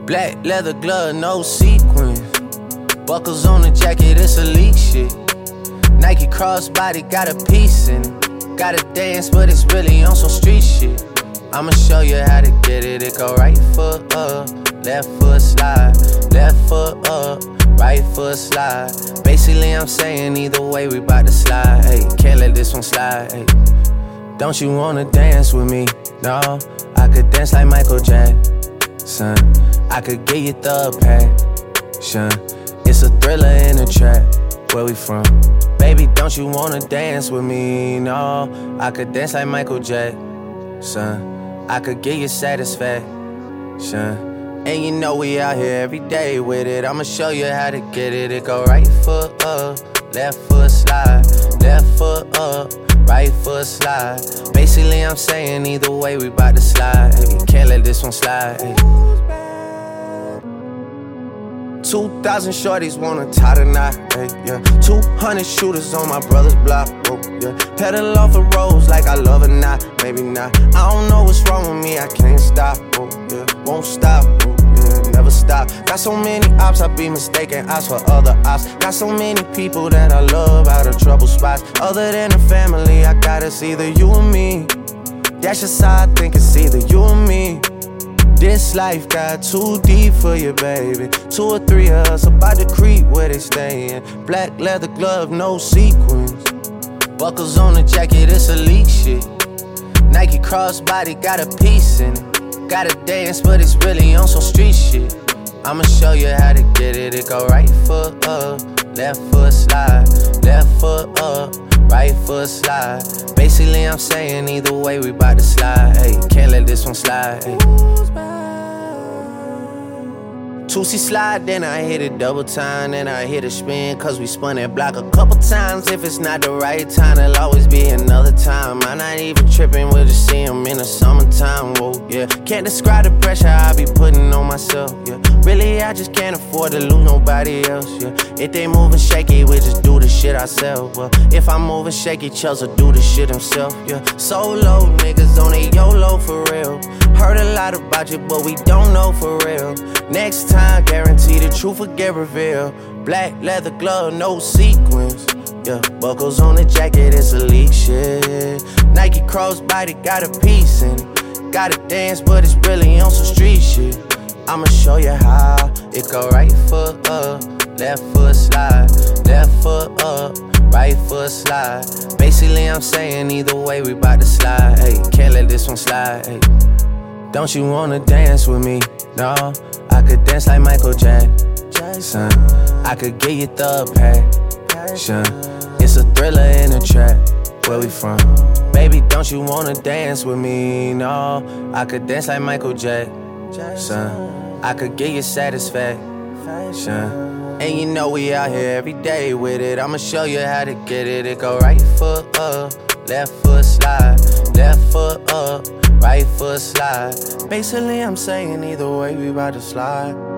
Black leather glove, no sequins. Buckles on the jacket, it's elite shit. Nike crossbody, got a piece in it. Gotta dance, but it's really on some street shit. I'ma show you how to get it. It go right foot up, left foot slide. Left foot up, right foot slide. Basically, I'm saying either way, we bout to slide. Hey, can't let this one slide. Hey. Don't you wanna dance with me? No, I could dance like Michael Jackson. I could get you the passion. It's a thriller in a trap. Where we from? Baby, don't you wanna dance with me? No, I could dance like Michael Jackson. I could get you satisfaction. And you know we out here every day with it. I'ma show you how to get it. It go right foot up, left foot slide. Left foot up, right foot slide. Basically, I'm saying either way, we bout to slide. Hey, can't let this one slide. Hey. 2,000 shorties wanna tie the knot, hey, yeah. 200 shooters on my brother's block, oh, yeah. Pedal off the roads like I love it, not, maybe not. I don't know what's wrong with me, I can't stop, oh, yeah. Won't stop, oh, yeah, never stop. Got so many ops, I be mistaken ops for other ops. Got so many people that I love out of trouble spots. Other than the family, I got it's either you or me. That's just how I think it's either you or me. This life got too deep for you, baby. 2 or 3 of us about to creep where they stayin'. Black leather glove, no sequins. Buckles on the jacket, it's elite shit. Nike crossbody, got a piece in it. Gotta dance, but it's really on some street shit. I'ma show you how to get it. It go right foot up, left foot slide. Left foot up, right foot slide. Basically, I'm saying either way, we bout to slide. Hey, can't let this one slide. Hey. 2C slide, then I hit it double time. Then I hit a spin, cause we spun that block a couple times. If it's not the right time, there'll always be another time. I'm not even tripping, we'll just see him in the summertime, whoa, yeah. Can't describe the pressure I be putting on myself, yeah. Really, I just can't afford to lose nobody else, yeah. If they moving shaky, we just do the shit ourselves, well. If I'm moving shaky, Chelsea do the shit himself, yeah. Solo niggas on a YOLO for real. Heard a lot about you, but we don't know for real. Next time, guarantee the truth will get revealed. Black leather glove, no sequins. Yeah, buckles on the jacket, it's elite shit. Nike crossbody, got a piece in it. Gotta dance, but it's really on some street shit. I'ma show you how. It go right foot up, left foot slide. Left foot up, right foot slide. Basically, I'm saying either way, we bout to slide. Hey, can't let this one slide. Hey. Don't you wanna dance with me? No, I could dance like Michael Jackson. I could get you the passion. It's a thriller in a trap. Where we from? Baby, don't you wanna dance with me? No, I could dance like Michael Jackson. I could get you satisfaction. And you know we out here every day with it. I'ma show you how to get it. It go right foot up, left foot slide. Left foot up, right foot slide. Basically, I'm saying either way, we bout to slide.